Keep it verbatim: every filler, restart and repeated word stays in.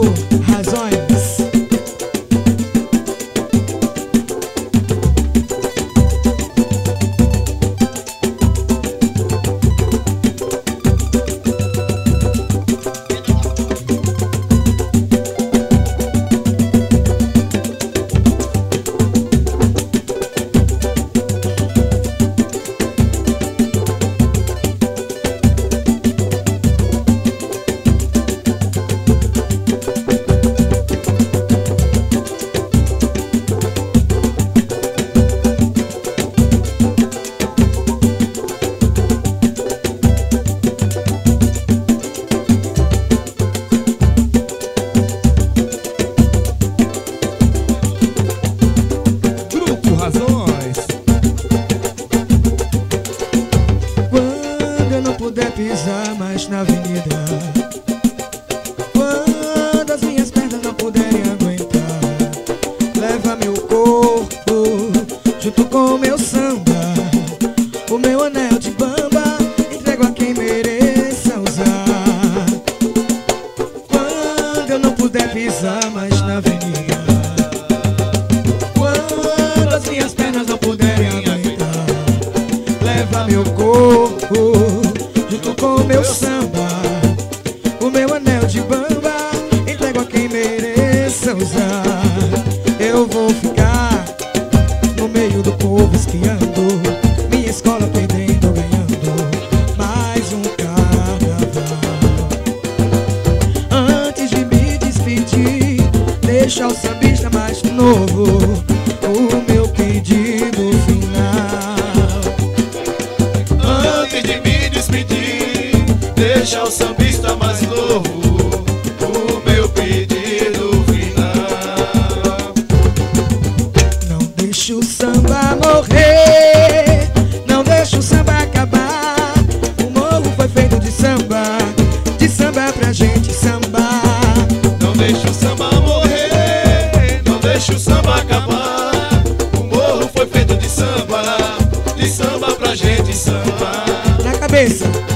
Razões. Pisar mais na avenida, quando as minhas pernas não puderem aguentar, leva meu corpo junto com o meu samba, o meu anel de bamba, entrego a quem mereça usar. Quando eu não puder pisar mais na avenida, quando as minhas pernas não puderem aguentar, leva meu corpo junto com o meu samba, o meu anel de bamba, entrego a quem mereça usar. Eu vou ficar no meio do povo espiando, minha escola perdendo, ganhando mais um carnaval. Antes de me despedir, deixa o sambista mais novo o meu pedido final. Antes de me despedir, deixa o sambista mais novo o meu pedido final. Não deixa o samba morrer, não deixa o samba acabar. O morro foi feito de samba, de samba pra gente sambar. Não deixa o samba morrer, não deixa o samba acabar. O morro foi feito de samba, de samba pra gente sambar. Na cabeça.